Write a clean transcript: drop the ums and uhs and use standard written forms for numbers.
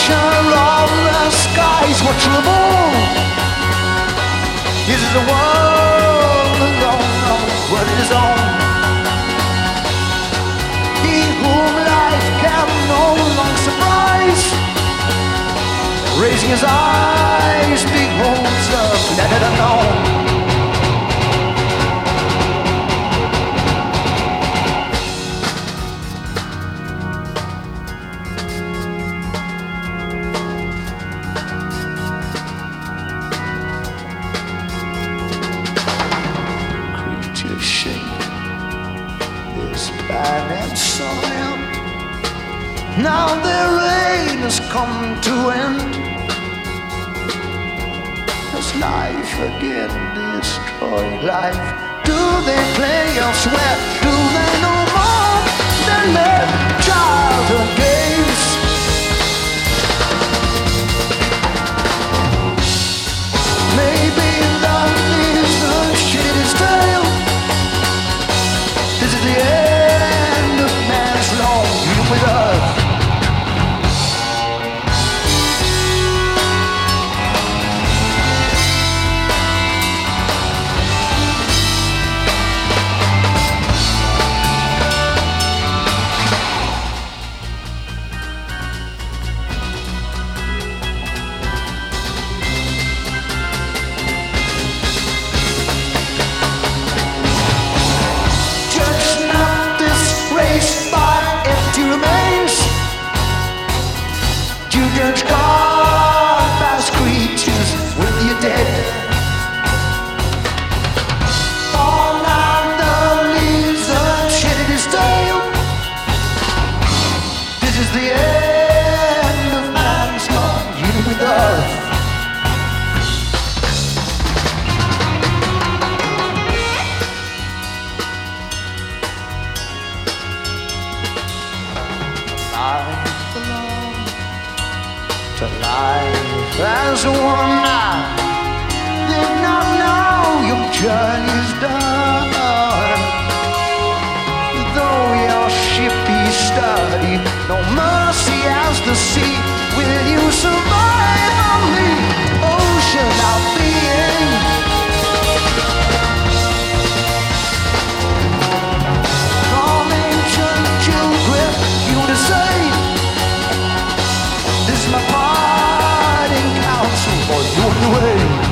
pressure of the skies were trouble. Is the world alone what is on? He whom life can no longer surprise, raising his eyes, beholds the planet unknown. Planet soil. Now their reign has come to end. Has life again destroyed life? Do they play elsewhere? Do they know more than their childhood games? Maybe that is the shittiest tale. This is the end with us. Judge not this race by empty remains. You judge God past creatures with your dead. All now the leaves have shedded his tail. This is the end of man's union with earth. Life alone to life as one now. Did not know your journey's done. Though your ship be sturdy, no mercy as the sea. Will you survive on the ocean of being? From ancient children, you to say, this is my parting counsel for you on the way.